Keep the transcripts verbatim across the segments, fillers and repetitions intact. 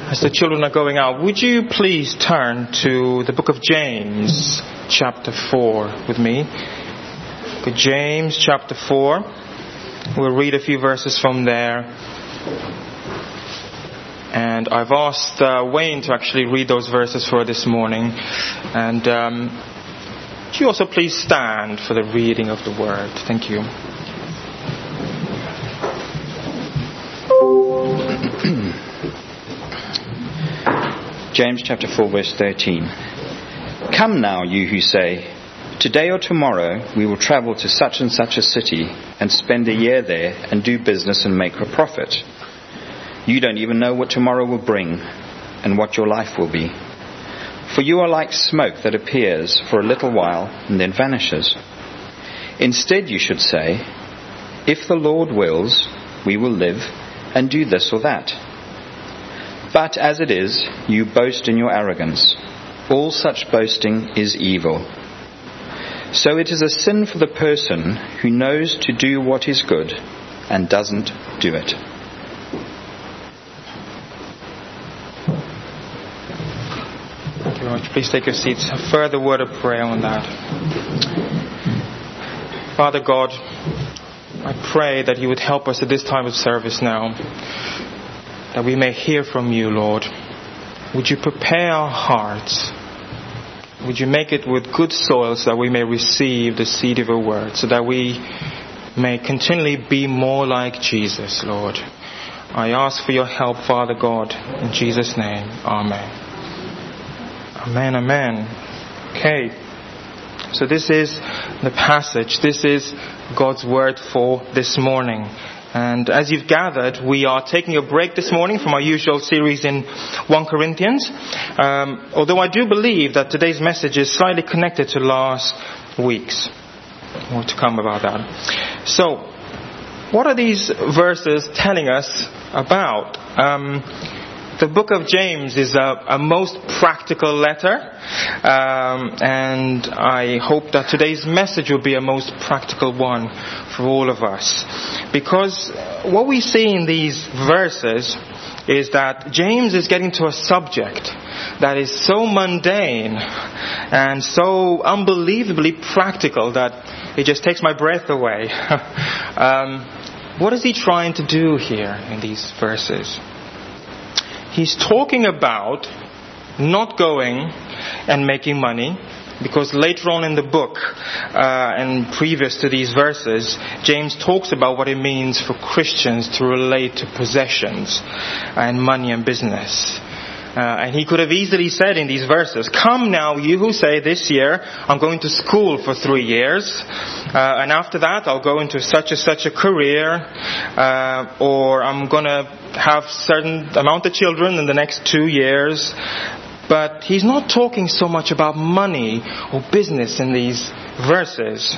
As the children are going out, would you please turn to the book of James, chapter four with me. Book of James, chapter four. We'll read a few verses from there. And I've asked uh, Wayne to actually read those verses for this morning. And um, would you also please stand for the reading of the word? Thank you. James chapter four verse thirteen. Come now, you who say, today or tomorrow we will travel to such and such a city and spend a year there and do business and make a profit. You don't even know what tomorrow will bring and what your life will be. For you are like smoke that appears for a little while and then vanishes. Instead you should say, if the Lord wills, we will live and do this or that. But as it is, you boast in your arrogance. All such boasting is evil. So it is a sin for the person who knows to do what is good and doesn't do it. Thank you very much. Please take your seats. A further word of prayer on that. Father God, I pray that you would help us at this time of service now, that we may hear from you, Lord. Would you prepare our hearts? Would you make it with good soil so that we may receive the seed of your word, so that we may continually be more like Jesus, Lord. I ask for your help, Father God, in Jesus' name. Amen. Amen, amen. Okay. So this is the passage. This is God's word for this morning. And as you've gathered, we are taking a break this morning from our usual series in First Corinthians. Um, although I do believe that today's message is slightly connected to last week's. More to come about that. So, what are these verses telling us about? Um, the book of James is a, a most practical letter. Um, and I hope that today's message will be a most practical one for all of us. Because what we see in these verses is that James is getting to a subject that is so mundane and so unbelievably practical that it just takes my breath away. um, what is he trying to do here in these verses? He's talking about not going and making money, because later on in the book uh, and previous to these verses, James talks about what it means for Christians to relate to possessions and money and business. Uh, and he could have easily said in these verses, come now, you who say this year I'm going to school for three years uh, and after that I'll go into such and such a career uh, or I'm going to have certain amount of children in the next two years. But he's not talking so much about money or business in these verses.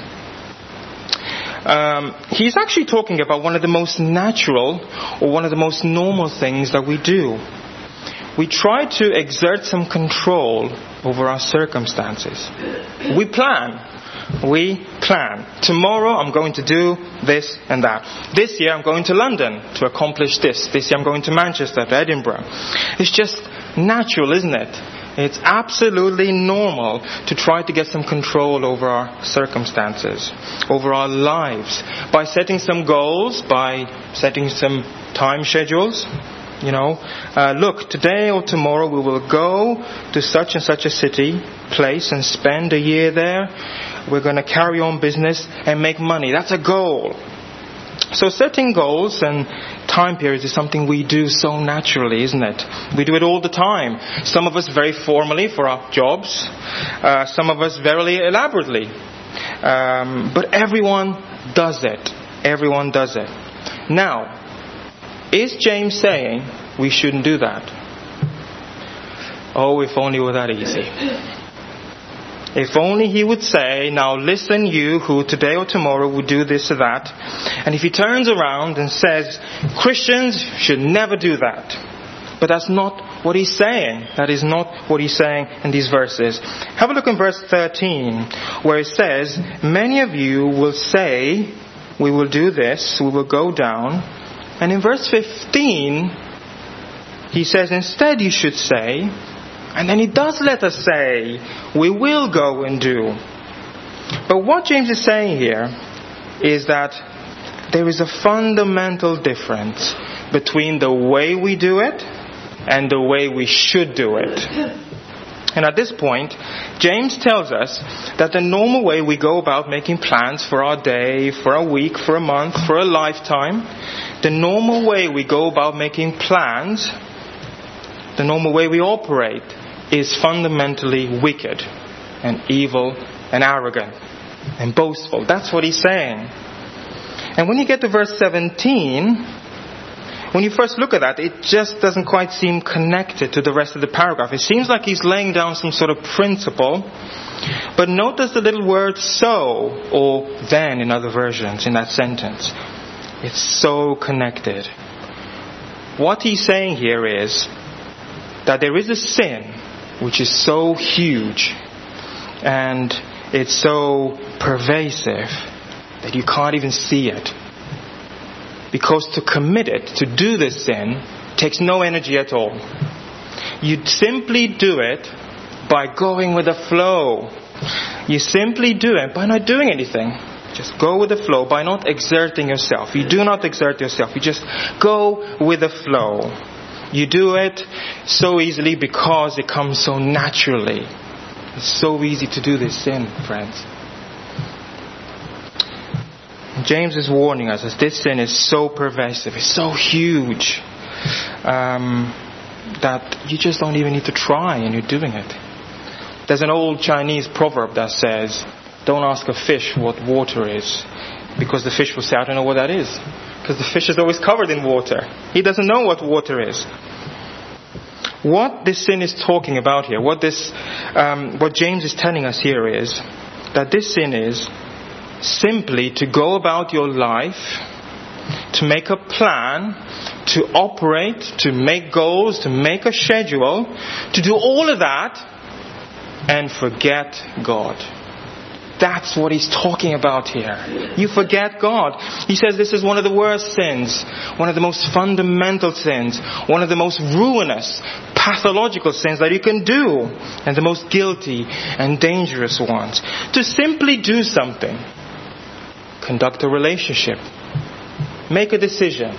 Um, he's actually talking about one of the most natural or one of the most normal things that we do. We try to exert some control over our circumstances. We plan. We plan. Tomorrow I'm going to do this and that. This year I'm going to London to accomplish this. This year I'm going to Manchester, to Edinburgh. It's just natural, isn't it? It's absolutely normal to try to get some control over our circumstances, over our lives, by setting some goals, by setting some time schedules. You know, uh, look, today or tomorrow we will go to such and such a city, place, and spend a year there. We're going to carry on business and make money. That's a goal. So setting goals and time periods is something we do so naturally, isn't it? We do it all the time. Some of us very formally for our jobs. Uh, some of us very elaborately. Um, but everyone does it. Everyone does it. Now, is James saying we shouldn't do that? Oh, if only it were that easy. If only he would say, now listen you who today or tomorrow would do this or that. And if he turns around and says, Christians should never do that. But that's not what he's saying. That is not what he's saying in these verses. Have a look in verse thirteen, where it says, many of you will say, we will do this, we will go down. And in verse fifteen, He says, instead you should say, and then he does let us say, we will go and do. But what James is saying here is that there is a fundamental difference between the way we do it and the way we should do it. And at this point, James tells us that the normal way we go about making plans for our day, for a week, for a month, for a lifetime, the normal way we go about making plans, the normal way we operate, is fundamentally wicked and evil and arrogant and boastful. That's what he's saying. And when you get to verse seventeen, when you first look at that, it just doesn't quite seem connected to the rest of the paragraph. It seems like he's laying down some sort of principle. But notice the little word so, or then in other versions in that sentence. It's so connected. What he's saying here is that there is a sin which is so huge and it's so pervasive that you can't even see it. Because to commit it, to do this sin, takes no energy at all. You simply do it by going with the flow. You simply do it by not doing anything. Just go with the flow by not exerting yourself. You do not exert yourself. You just go with the flow. You do it so easily because it comes so naturally. It's so easy to do this sin, friends. James is warning us that this sin is so pervasive, it's so huge, um, that you just don't even need to try and you're doing it. There's an old Chinese proverb that says, don't ask a fish what water is, because the fish will say, I don't know what that is. Because the fish is always covered in water. He doesn't know what water is. What this sin is talking about here, what this, um, what James is telling us here is that this sin is simply to go about your life, to make a plan, to operate, to make goals, to make a schedule, to do all of that and forget God. That's what he's talking about here. You forget God. He says this is one of the worst sins, one of the most fundamental sins, one of the most ruinous, pathological sins that you can do, and the most guilty and dangerous ones. To simply do something, conduct a relationship, make a decision,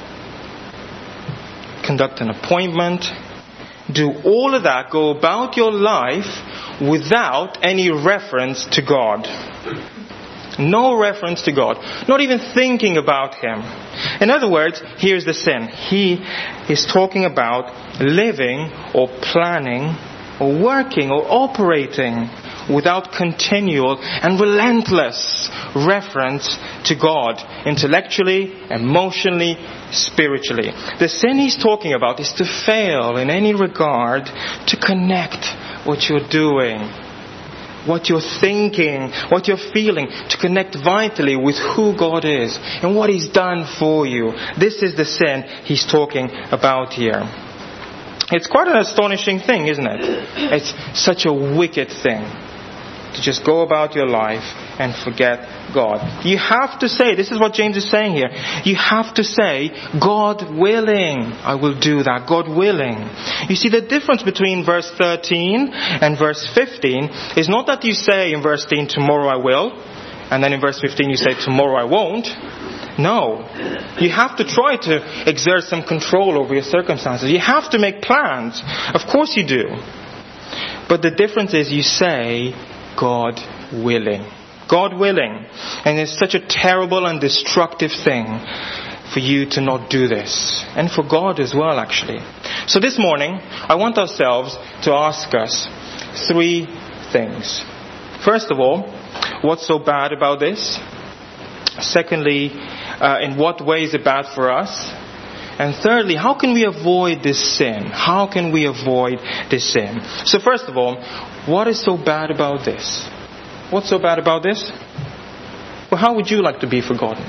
conduct an appointment, do all of that, go about your life without any reference to God. No reference to God. Not even thinking about Him. In other words, here's the sin. He is talking about living or planning or working or operating without continual and relentless reference to God, intellectually, emotionally, spiritually. The sin he's talking about is to fail in any regard to connect what you're doing, what you're thinking, what you're feeling, to connect vitally with who God is and what He's done for you. This is the sin he's talking about here. It's quite an astonishing thing, isn't it? It's such a wicked thing to just go about your life and forget God. You have to say, this is what James is saying here, you have to say, God willing, I will do that, God willing. You see, the difference between verse thirteen and verse fifteen is not that you say in verse thirteen, tomorrow I will, and then in verse fifteen you say, tomorrow I won't. No. You have to try to exert some control over your circumstances. You have to make plans. Of course you do. But the difference is you say, God willing. God willing. And it's such a terrible and destructive thing for you to not do this. And for God as well, actually. So this morning, I want ourselves to ask us three things. First of all, what's so bad about this? Secondly, uh, in what way is it bad for us? And thirdly, how can we avoid this sin? How can we avoid this sin? So first of all, what is so bad about this? What's so bad about this? Well, how would you like to be forgotten?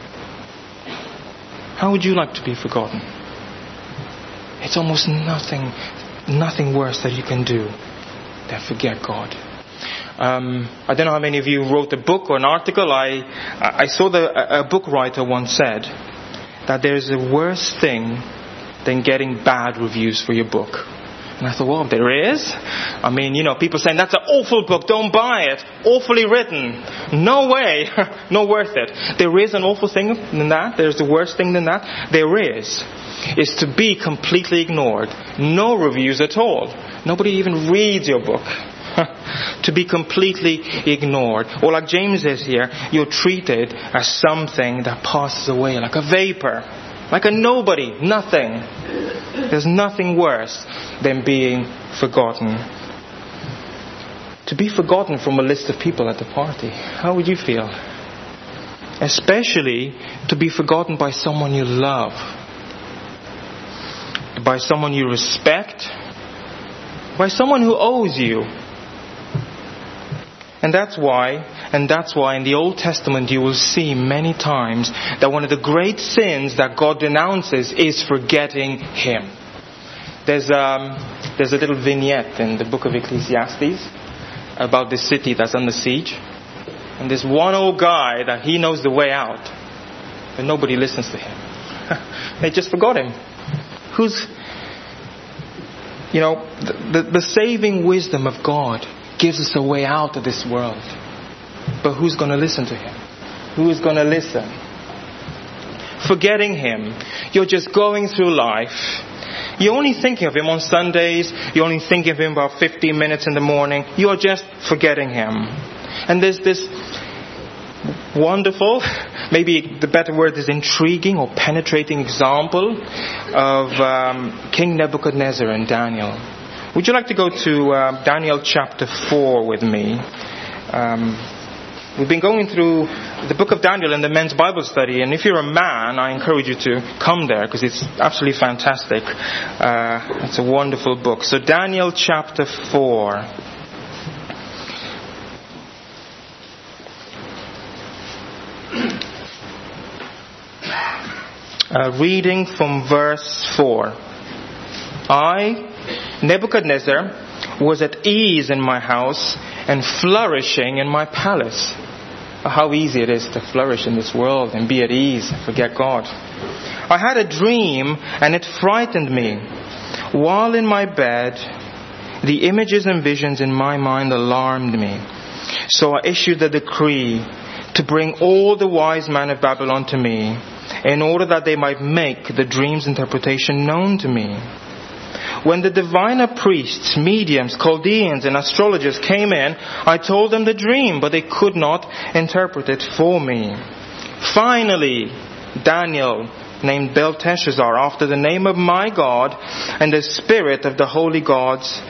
How would you like to be forgotten? It's almost nothing, nothing worse that you can do than forget God. Um, I don't know how many of you wrote a book or an article. I, I saw the, a book writer once said that there's a worse thing than getting bad reviews for your book. And I thought, well, there is. I mean, you know, people saying, that's an awful book, don't buy it. Awfully written. No way. Not worth it. There is an awful thing than that. There's the worst thing than that. There is. Is to be completely ignored. No reviews at all. Nobody even reads your book. To be completely ignored. Or like James says here, you're treated as something that passes away, like a vapor. Like a nobody. Nothing. There's nothing worse than being forgotten. To be forgotten from a list of people at the party. How would you feel? Especially to be forgotten by someone you love. By someone you respect. By someone who owes you. And that's why, and that's why in the Old Testament you will see many times that one of the great sins that God denounces is forgetting Him. There's um, there's a little vignette in the book of Ecclesiastes about this city that's under siege. And there's one old guy that he knows the way out. But nobody listens to him. They just forgot him. Who's, you know, the, the, the saving wisdom of God gives us a way out of this world. But who's going to listen to Him? Who is going to listen? Forgetting Him. You're just going through life. You're only thinking of Him on Sundays. You're only thinking of Him about fifteen minutes in the morning. You're just forgetting Him. And there's this wonderful, maybe the better word is intriguing or penetrating example of um, King Nebuchadnezzar and Daniel. Would you like to go to uh, Daniel chapter four with me? Um, we've been going through the book of Daniel in the men's Bible study, and if you're a man, I encourage you to come there because it's absolutely fantastic. Uh, it's a wonderful book. So Daniel chapter four. Uh, reading from verse four. I, Nebuchadnezzar, was at ease in my house and flourishing in my palace. How easy it is to flourish in this world and be at ease, forget God. I had a dream and it frightened me. While in my bed, the images and visions in my mind alarmed me. So I issued a decree to bring all the wise men of Babylon to me, in order that they might make the dream's interpretation known to me. When the diviner priests, mediums, Chaldeans, and astrologers came in, I told them the dream, but they could not interpret it for me. Finally, Daniel, named Belteshazzar, after the name of my God, and the spirit of the holy gods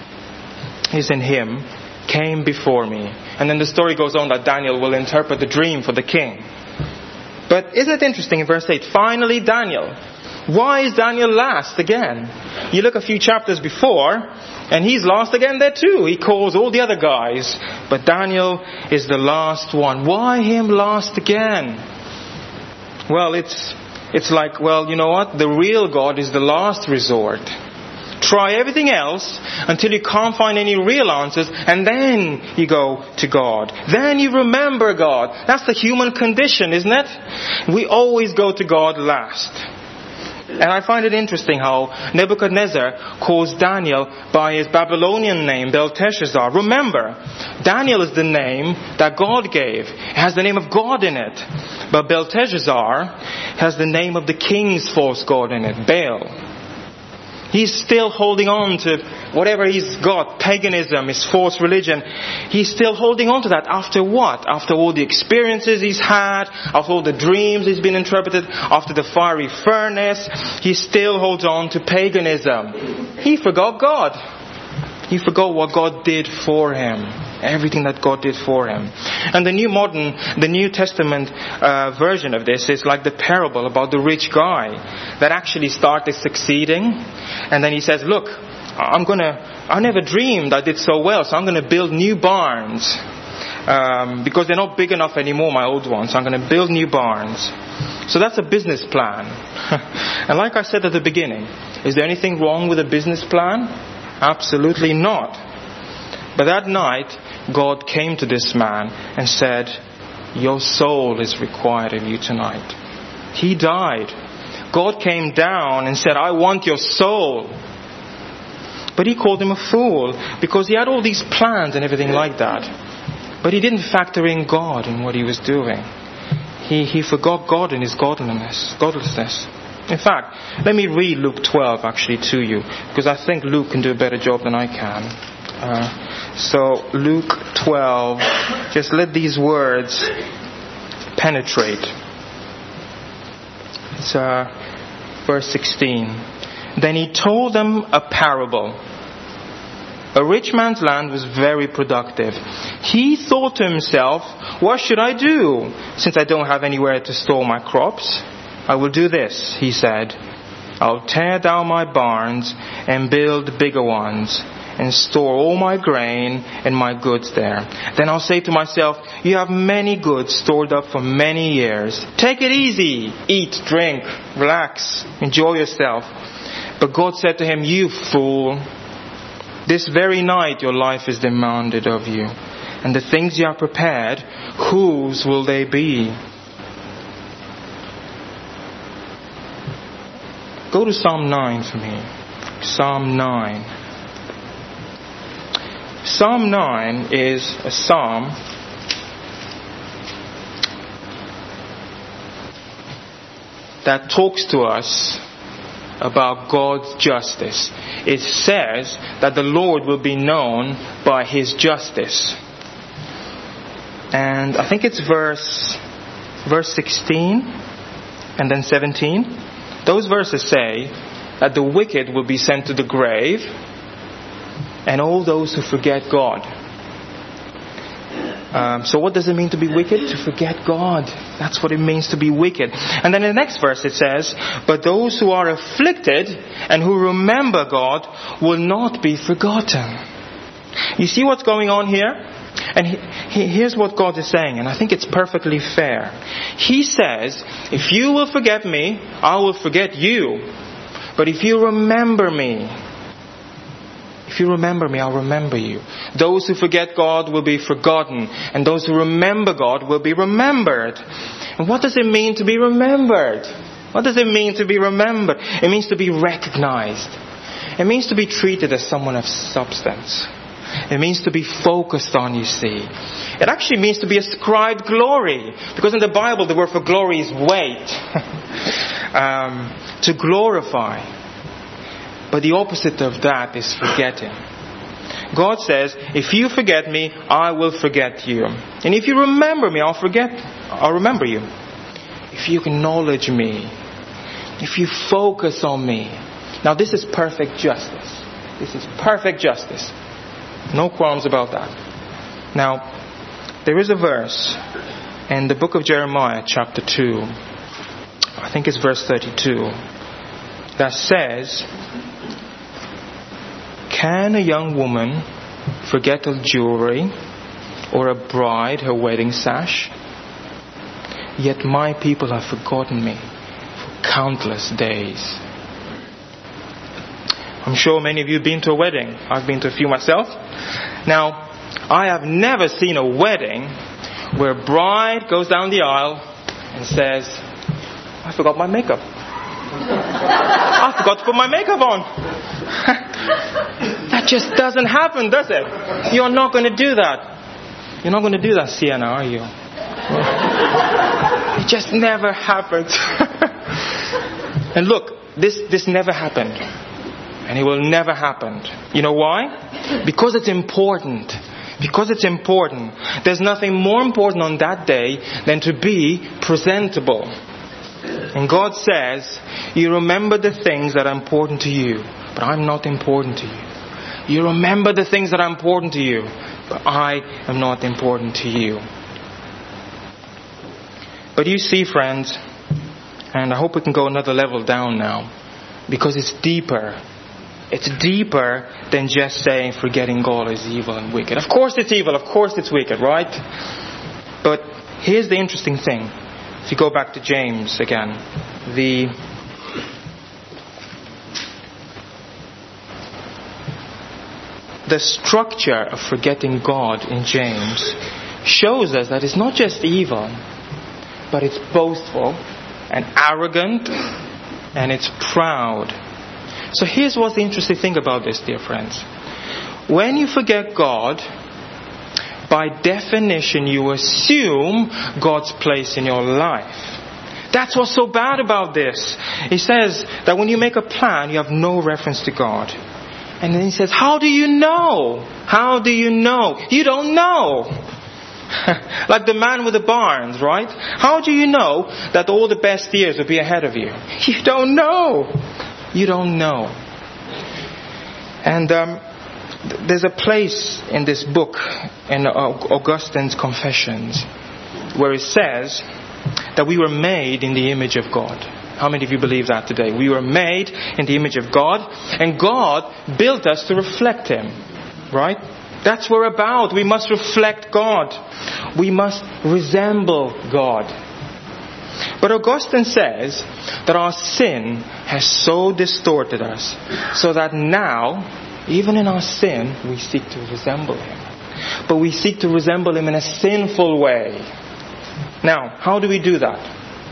is in him, came before me. And then the story goes on that Daniel will interpret the dream for the king. But isn't it interesting in verse eight? Finally, Daniel. Why is Daniel last again? You look a few chapters before, and he's last again there too. He calls all the other guys, but Daniel is the last one. Why him last again? Well, it's it's like, well, you know what? The real God is the last resort. Try everything else until you can't find any real answers, and then you go to God. Then you remember God. That's the human condition, isn't it? We always go to God last. And I find it interesting how Nebuchadnezzar calls Daniel by his Babylonian name, Belteshazzar. Remember, Daniel is the name that God gave. It has the name of God in it. But Belteshazzar has the name of the king's false god in it, Baal. He's still holding on to whatever he's got, paganism, his false religion. He's still holding on to that after what? After all the experiences he's had, after all the dreams he's been interpreted, after the fiery furnace, he still holds on to paganism. He forgot God. He forgot what God did for him. Everything that God did for him. And the New Modern, the New Testament uh, version of this is like the parable about the rich guy that actually started succeeding. And then he says, look, I'm going to, I never dreamed I did so well, so I'm going to build new barns. Um, because they're not big enough anymore, my old ones. So I'm going to build new barns. So that's a business plan. And like I said at the beginning, is there anything wrong with a business plan? Absolutely not. But that night, God came to this man and said, your soul is required of you tonight. He died. God came down and said, I want your soul. But he called him a fool because he had all these plans and everything like that. But he didn't factor in God in what he was doing. He, he forgot God in his godliness, godlessness. In fact, let me read Luke twelve actually to you, because I think Luke can do a better job than I can. Uh, so Luke twelve, just let these words penetrate. It's uh, verse sixteen. Then he told them a parable. A rich man's land was very productive. He thought to himself, what should I do, since I don't have anywhere to store my crops? I will do this, he said. I'll tear down my barns and build bigger ones and store all my grain and my goods there. Then I'll say to myself, you have many goods stored up for many years. Take it easy. Eat, drink, relax, enjoy yourself. But God said to him, you fool, this very night your life is demanded of you. And the things you have prepared, whose will they be? Go to Psalm nine for me. Psalm nine. Psalm nine is a psalm that talks to us about God's justice. It says that the Lord will be known by his justice. And I think it's verse verse sixteen and then seventeen. Those verses say that the wicked will be sent to the grave and all those who forget God. Um, so what does it mean to be wicked? To forget God. That's what it means to be wicked. And then in the next verse it says, but those who are afflicted and who remember God will not be forgotten. You see what's going on here? And he, he, here's what God is saying, and I think it's perfectly fair. He says, if you will forget me, I will forget you. But if you remember me, if you remember me, I'll remember you. Those who forget God will be forgotten, and those who remember God will be remembered. And what does it mean to be remembered? What does it mean to be remembered? It means to be recognized. It means to be treated as someone of substance. It means to be focused on, you see. It actually means to be ascribed glory. Because in the Bible the word for glory is weight. um, to glorify. But the opposite of that is forgetting. God says, if you forget me, I will forget you. And if you remember me, I'll forget, I'll remember you. If you acknowledge me, if you focus on me. Now this is perfect justice. This is perfect justice. No qualms about that. Now, there is a verse in the book of Jeremiah, chapter two. I think it's verse thirty-two. That says, can a young woman forget her jewelry, or a bride her wedding sash? Yet my people have forgotten me for countless days. I'm sure many of you have been to a wedding. I've been to a few myself. Now, I have never seen a wedding where a bride goes down the aisle and says, I forgot my makeup. I forgot to put my makeup on. That just doesn't happen, does it? You're not going to do that. You're not going to do that, Sienna, are you? It just never happens. And look, this, this never happened. And it will never happen. You know why? Because it's important. Because it's important. There's nothing more important on that day than to be presentable. And God says, you remember the things that are important to you, but I'm not important to you. You remember the things that are important to you, but I am not important to you. But you see, friends, and I hope we can go another level down now, because it's deeper. It's deeper than just saying forgetting God is evil and wicked. Of course it's evil, of course it's wicked, right? But here's the interesting thing. If you go back to James again, the the structure of forgetting God in James shows us that it's not just evil, but it's boastful and arrogant and it's proud. So here's what's the interesting thing about this, dear friends. When you forget God, by definition you assume God's place in your life. That's what's so bad about this. He says that when you make a plan, you have no reference to God. And then he says, how do you know? How do you know? You don't know. Like the man with the barns, right? How do you know that all the best years will be ahead of you? You don't know. You don't know. And um, th- there's a place in this book, in Augustine's Confessions, where it says that we were made in the image of God. How many of you believe that today? We were made in the image of God, and God built us to reflect Him. Right? That's what we're about. We must reflect God. We must resemble God. But Augustine says that our sin has so distorted us, so that now, even in our sin, we seek to resemble Him. But we seek to resemble Him in a sinful way. Now, how do we do that?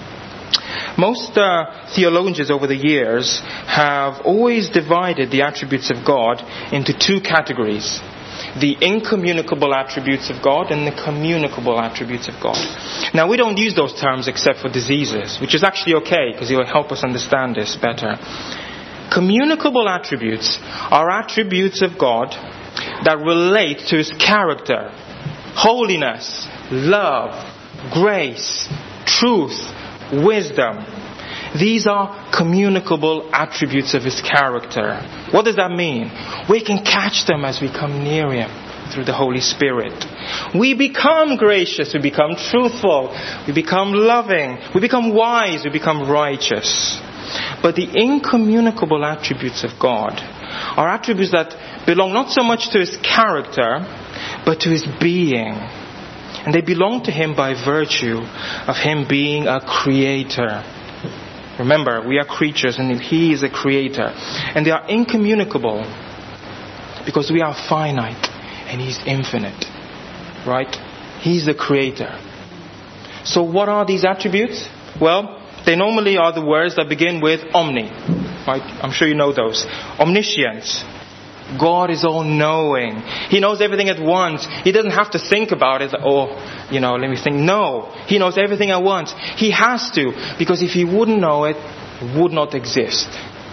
Most uh, theologians over the years have always divided the attributes of God into two categories. The incommunicable attributes of God and the communicable attributes of God. Now, we don't use those terms except for diseases, which is actually okay because it will help us understand this better. Communicable attributes are attributes of God that relate to His character, holiness, love, grace, truth, wisdom. These are communicable attributes of His character. What does that mean? We can catch them as we come near Him through the Holy Spirit. We become gracious, we become truthful, we become loving, we become wise, we become righteous. But the incommunicable attributes of God are attributes that belong not so much to His character, but to His being. And they belong to Him by virtue of Him being a creator. Remember, we are creatures and He is a creator. And they are incommunicable because we are finite and He's infinite. Right? He's the creator. So what are these attributes? Well, they normally are the words that begin with omni. Right? I'm sure you know those. Omniscience. God is all-knowing. He knows everything at once. He doesn't have to think about it. Or, you know, let me think. No. He knows everything at once. He has to. Because if He wouldn't know it, it would not exist.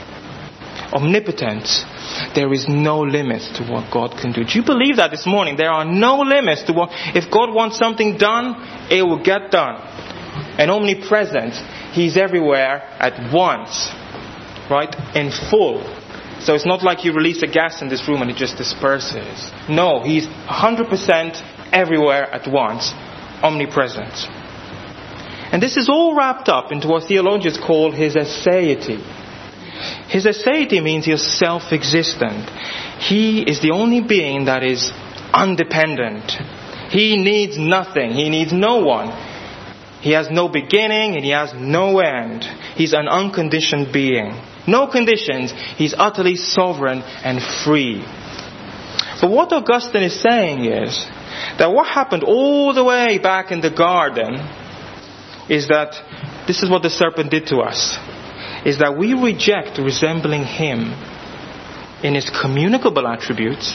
Omnipotence. There is no limit to what God can do. Do you believe that this morning? There are no limits to what... If God wants something done, it will get done. And omnipresent. He's everywhere at once. Right? In full. So it's not like you release a gas in this room and it just disperses. No, He's one hundred percent everywhere at once, omnipresent. And this is all wrapped up into what theologians call His aseity. His aseity means He is self-existent. He is the only being that is undependent. He needs nothing. He needs no one. He has no beginning and He has no end. He's an unconditioned being. No conditions. He's utterly sovereign and free. But what Augustine is saying is that what happened all the way back in the garden is that this is what the serpent did to us. Is that we reject resembling Him in His communicable attributes.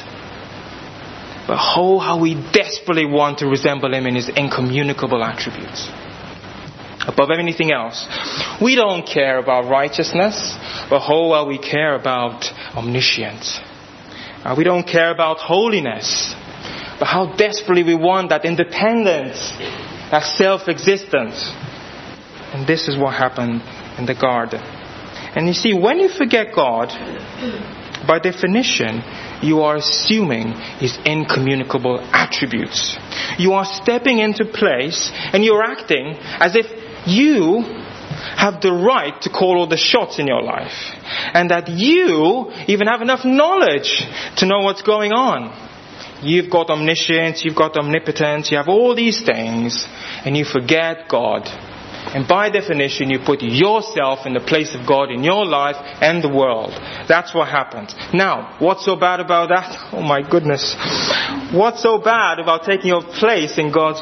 But oh, how we desperately want to resemble Him in His incommunicable attributes. Above anything else. We don't care about righteousness, but oh, well, we care about omniscience. Uh, we don't care about holiness, but how desperately we want that independence, that self-existence. And this is what happened in the garden. And you see, when you forget God, by definition, you are assuming His incommunicable attributes. You are stepping into place and you're acting as if you have the right to call all the shots in your life. And that you even have enough knowledge to know what's going on. You've got omniscience, you've got omnipotence, you have all these things, and you forget God. And by definition, you put yourself in the place of God in your life and the world. That's what happens. Now, what's so bad about that? Oh my goodness. What's so bad about taking your place in God's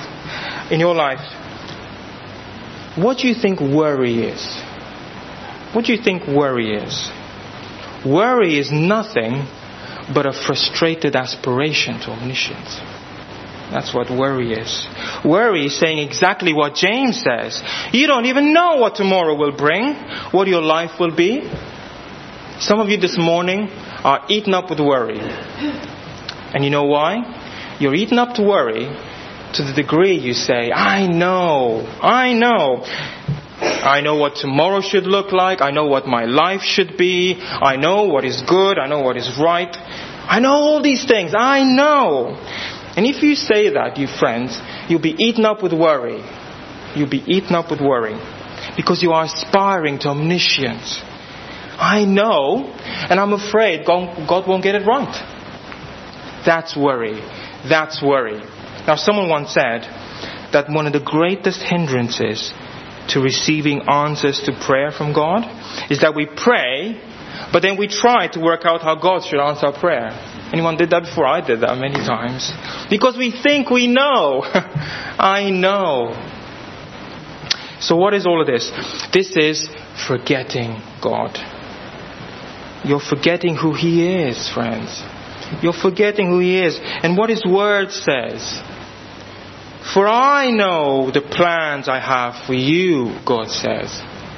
life, in your life? What do you think worry is? What do you think worry is? Worry is nothing but a frustrated aspiration to omniscience. That's what worry is. Worry is saying exactly what James says. You don't even know what tomorrow will bring, what your life will be. Some of you this morning are eaten up with worry. And you know why? You're eaten up to worry to the degree you say, I know, I know. I know what tomorrow should look like. I know what my life should be. I know what is good. I know what is right. I know all these things. I know. And if you say that, you friends, you'll be eaten up with worry. You'll be eaten up with worry. Because you are aspiring to omniscience. I know, and I'm afraid God, God won't get it right. That's worry. That's worry. Now, someone once said that one of the greatest hindrances to receiving answers to prayer from God is that we pray, but then we try to work out how God should answer our prayer. Anyone did that before? I did that many times. Because we think we know. I know. So what is all of this? This is forgetting God. You're forgetting who He is, friends. You're forgetting who He is and what His Word says. For I know the plans I have for you, God says.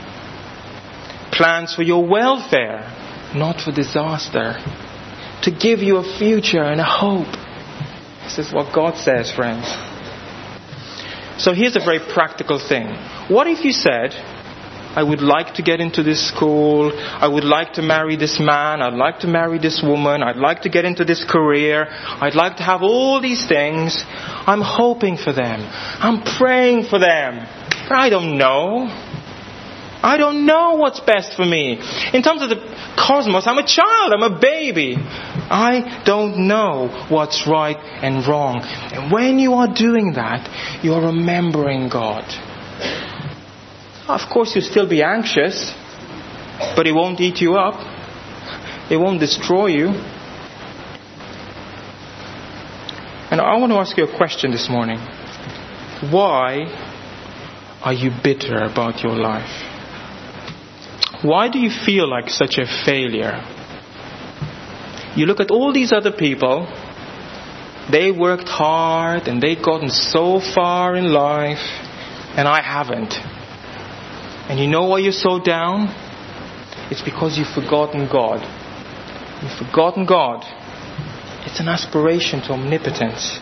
Plans for your welfare, not for disaster. To give you a future and a hope. This is what God says, friends. So here's a very practical thing. What if you said, I would like to get into this school. I would like to marry this man. I'd like to marry this woman. I'd like to get into this career. I'd like to have all these things. I'm hoping for them. I'm praying for them. I don't know. I don't know what's best for me. In terms of the cosmos, I'm a child. I'm a baby. I don't know what's right and wrong. And when you are doing that, you're remembering God. Of course, you'll still be anxious, but it won't eat you up. It won't destroy you. And I want to ask you a question this morning. Why are you bitter about your life? Why do you feel like such a failure? You look at all these other people. They worked hard and they've gotten so far in life, and I haven't. And you know why you're so down? It's because you've forgotten God. You've forgotten God. It's an aspiration to omnipotence.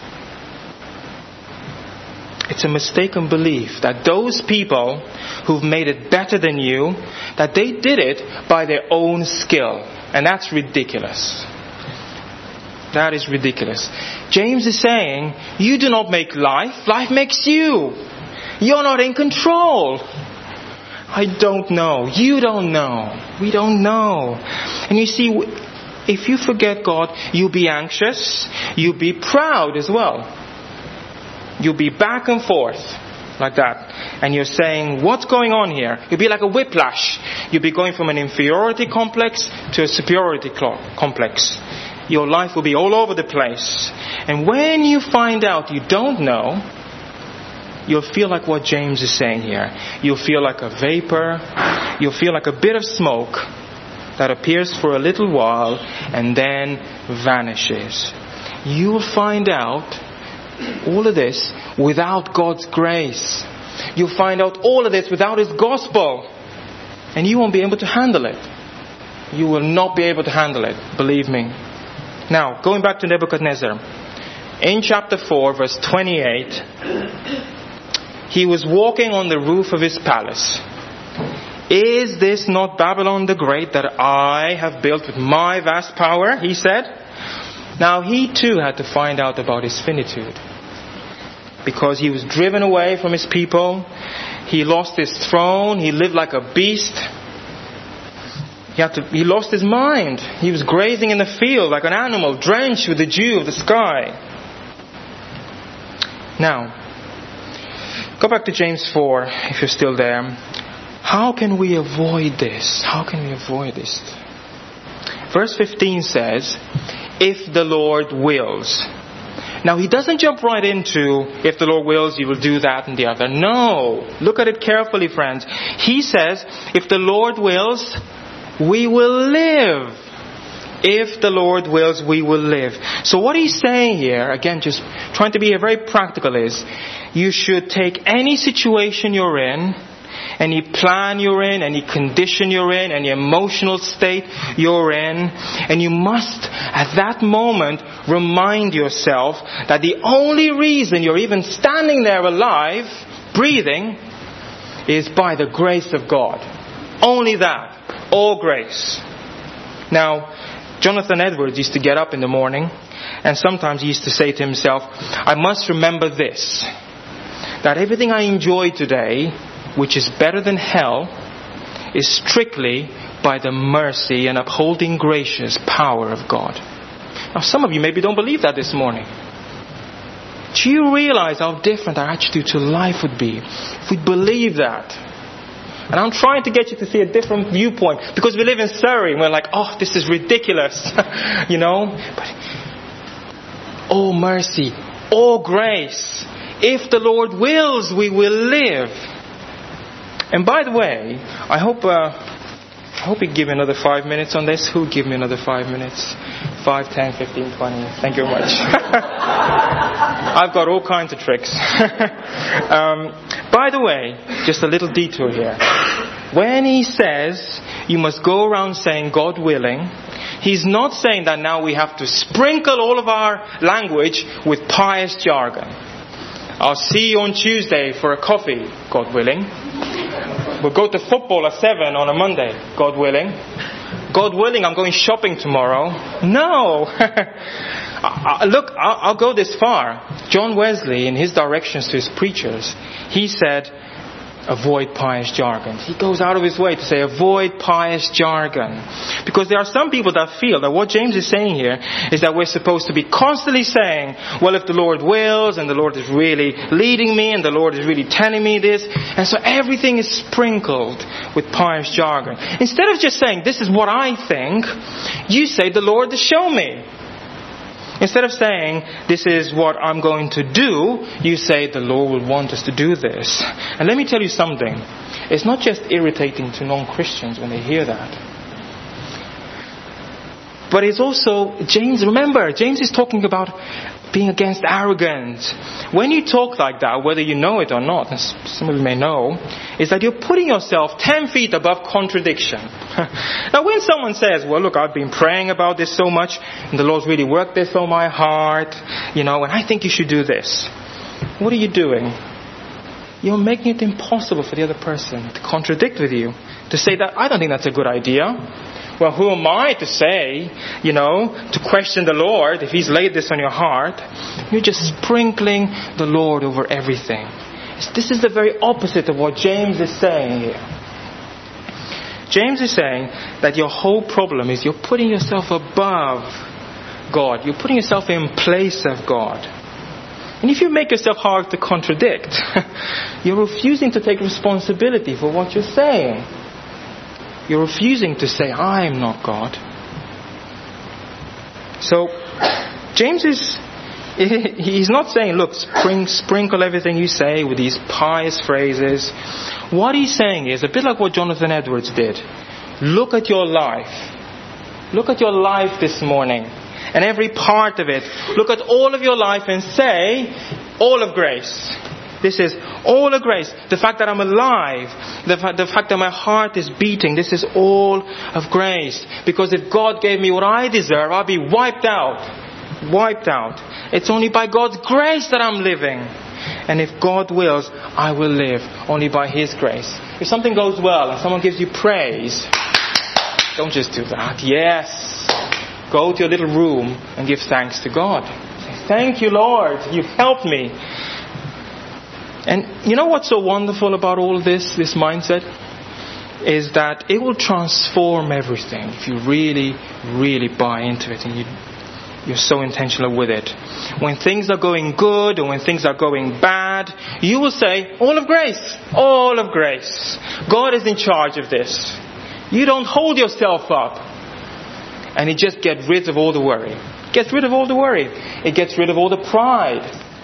It's a mistaken belief that those people who've made it better than you, that they did it by their own skill. And that's ridiculous. That is ridiculous. James is saying, you do not make life. Life makes you. You're not in control. I don't know. You don't know. We don't know. And you see, if you forget God, you'll be anxious. You'll be proud as well. You'll be back and forth like that. And you're saying, what's going on here? You'll be like a whiplash. You'll be going from an inferiority complex to a superiority complex. Your life will be all over the place. And when you find out you don't know, you'll feel like what James is saying here. You'll feel like a vapor. You'll feel like a bit of smoke that appears for a little while and then vanishes. You'll find out all of this without God's grace. You'll find out all of this without His gospel. And you won't be able to handle it. You will not be able to handle it. Believe me. Now, going back to Nebuchadnezzar. In chapter four, verse twenty-eight, he was walking on the roof of his palace. Is this not Babylon the Great that I have built with my vast power? He said. Now he too had to find out about his finitude. Because he was driven away from his people. He lost his throne. He lived like a beast. He had to, he lost his mind. He was grazing in the field like an animal, drenched with the dew of the sky. Now, go back to James four, if you're still there. How can we avoid this? How can we avoid this? Verse fifteen says, if the Lord wills. Now, he doesn't jump right into, if the Lord wills, you will do that and the other. No. Look at it carefully, friends. He says, if the Lord wills, we will live. If the Lord wills, we will live. So what he's saying here, again, just trying to be very practical, is you should take any situation you're in, any plan you're in, any condition you're in, any emotional state you're in, and you must, at that moment, remind yourself that the only reason you're even standing there alive, breathing, is by the grace of God. Only that. All grace. Now, Jonathan Edwards used to get up in the morning, and sometimes he used to say to himself, I must remember this, that everything I enjoy today, which is better than hell, is strictly by the mercy and upholding gracious power of God. Now, some of you maybe don't believe that this morning. Do you realize how different our attitude to life would be if we believe that? And I'm trying to get you to see a different viewpoint, because we live in Surrey and we're like, oh, this is ridiculous, you know. But oh, mercy, oh, grace. If the Lord wills, we will live. And by the way, I hope uh, I hope you give me another five minutes on this. Who'll give me another five minutes? Five, ten, fifteen, twenty. Thank you very much. I've got all kinds of tricks. um, by the way, just a little detour here. When he says you must go around saying God willing, he's not saying that now we have to sprinkle all of our language with pious jargon. I'll see you on Tuesday for a coffee, God willing. We'll go to football at seven on a Monday, God willing. God willing, I'm going shopping tomorrow. No. I, I, look, I'll, I'll go this far. John Wesley, in his directions to his preachers, he said, avoid pious jargon. He goes out of his way to say, avoid pious jargon. Because there are some people that feel that what James is saying here is that we're supposed to be constantly saying, well, if the Lord wills, and the Lord is really leading me, and the Lord is really telling me this, and so everything is sprinkled with pious jargon. Instead of just saying, this is what I think, you say, the Lord has shown me. Instead of saying, this is what I'm going to do, you say, the Lord will want us to do this. And let me tell you something. It's not just irritating to non-Christians when they hear that. But it's also, James, remember, James is talking about being against arrogance. When you talk like that, whether you know it or not, as some of you may know, is that you're putting yourself ten feet above contradiction. Now when someone says, well look, I've been praying about this so much, and the Lord's really worked this on my heart, you know, and I think you should do this. What are you doing? You're making it impossible for the other person to contradict with you. To say that, I don't think that's a good idea. Well, who am I to say, you know, to question the Lord if He's laid this on your heart? You're just sprinkling the Lord over everything. This is the very opposite of what James is saying here. James is saying that your whole problem is you're putting yourself above God. You're putting yourself in place of God. And if you make yourself hard to contradict, you're refusing to take responsibility for what you're saying. You're refusing to say, I am not God. So, James is, he's not saying, look, spring, sprinkle everything you say with these pious phrases. What he's saying is, a bit like what Jonathan Edwards did. Look at your life. Look at your life this morning. And every part of it. Look at all of your life and say, all of grace. This is all of grace. The fact that I'm alive, the, fa- the fact that my heart is beating, this is all of grace. Because if God gave me what I deserve, I'd be wiped out. Wiped out. It's only by God's grace that I'm living. And if God wills, I will live only by His grace. If something goes well and someone gives you praise, don't just do that. Yes. Go to your little room and give thanks to God. Say, thank you, Lord. You've helped me. And you know what's so wonderful about all this, this mindset? Is that it will transform everything if you really, really buy into it and you, you're so intentional with it. When things are going good or when things are going bad, you will say, all of grace, all of grace. God is in charge of this. You don't hold yourself up. And you just get rid of all the worry. gets rid of all the worry. It gets rid of all the pride.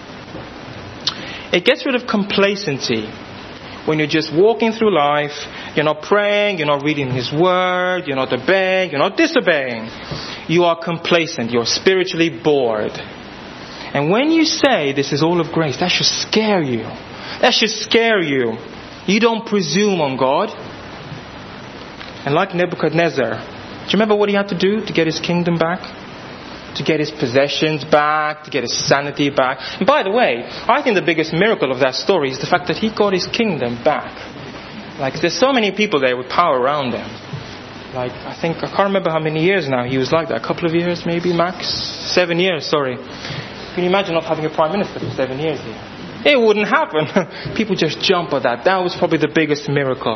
It gets rid of complacency. When you're just walking through life, you're not praying, you're not reading His Word, you're not obeying, you're not disobeying. You are complacent, you're spiritually bored. And when you say this is all of grace, that should scare you. That should scare you. You don't presume on God. And like Nebuchadnezzar, do you remember what he had to do to get his kingdom back? To get his possessions back, to get his sanity back. And by the way, I think the biggest miracle of that story is the fact that he got his kingdom back. Like, there's so many people there with power around him. Like, I think, I can't remember how many years now he was like that. A couple of years maybe, max? Seven years, sorry. Can you imagine not having a prime minister for seven years here? It wouldn't happen. People just jump at that. That was probably the biggest miracle.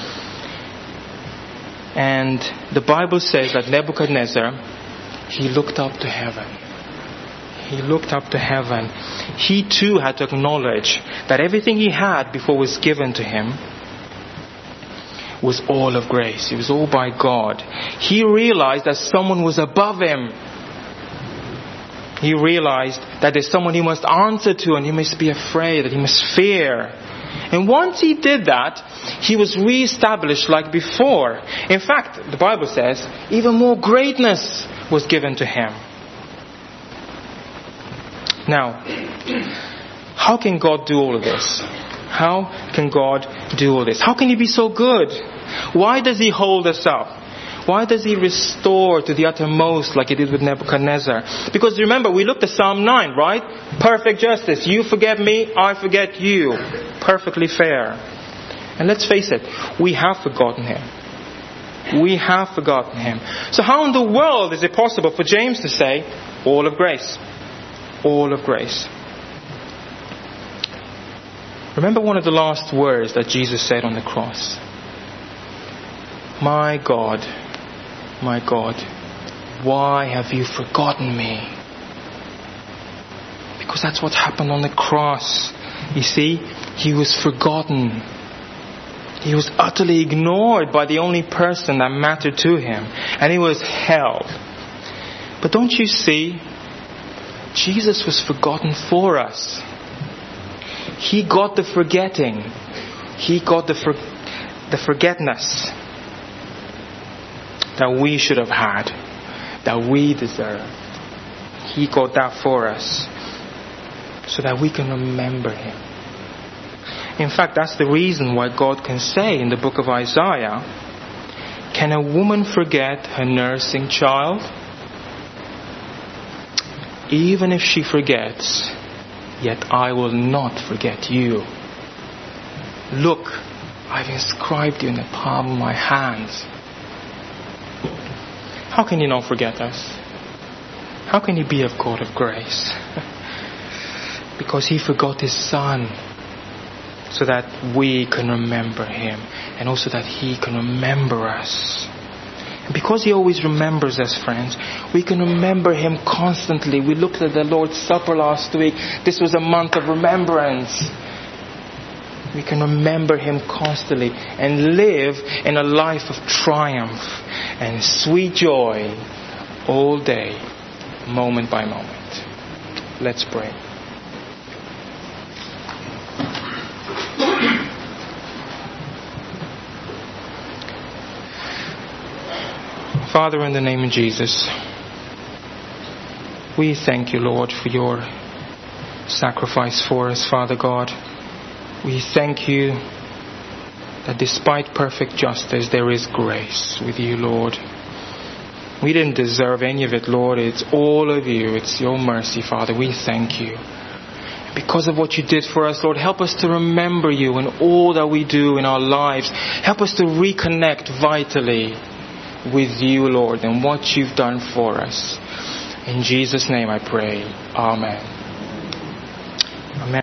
And the Bible says that Nebuchadnezzar, he looked up to heaven. He looked up to heaven. He too had to acknowledge that everything he had before was given to him was all of grace. It was all by God. He realized that someone was above him. He realized that there's someone he must answer to, and he must be afraid, that he must fear. And once he did that, he was re-established like before. In fact, the Bible says, even more greatness was given to him. Now, how can God do all of this? How can God do all this? How can He be so good? Why does He hold us up? Why does He restore to the uttermost like He did with Nebuchadnezzar? Because remember, we looked at Psalm nine, right? Perfect justice. You forget me, I forget you. Perfectly fair. And let's face it, we have forgotten Him. We have forgotten Him. So how in the world is it possible for James to say, all of grace? All of grace. Remember one of the last words that Jesus said on the cross. My God, my God, why have you forgotten me? Because that's what happened on the cross. You see, He was forgotten. He was utterly ignored by the only person that mattered to Him. And He was held. But don't you see? Jesus was forgotten for us. He got the forgetting. He got the for, the forgetness that we should have had, that we deserve. He got that for us so that we can remember Him. In fact, that's the reason why God can say in the book of Isaiah, can a woman forget her nursing child? Even if she forgets, yet I will not forget you. Look, I've inscribed you in the palm of my hands. How can He not forget us? How can He be a God of grace? Because He forgot His Son so that we can remember Him, and also that He can remember us. And because He always remembers us, friends, we can remember Him constantly. We looked at the Lord's Supper last week. This was a month of remembrance. We can remember Him constantly and live in a life of triumph and sweet joy all day, moment by moment. Let's pray. Father, in the name of Jesus, we thank You, Lord, for Your sacrifice for us, Father God. We thank You that despite perfect justice, there is grace with You, Lord. We didn't deserve any of it, Lord. It's all of You. It's Your mercy, Father. We thank You. Because of what You did for us, Lord, help us to remember You in all that we do in our lives. Help us to reconnect vitally with You, Lord, and what You've done for us. In Jesus' name I pray. Amen. Amen.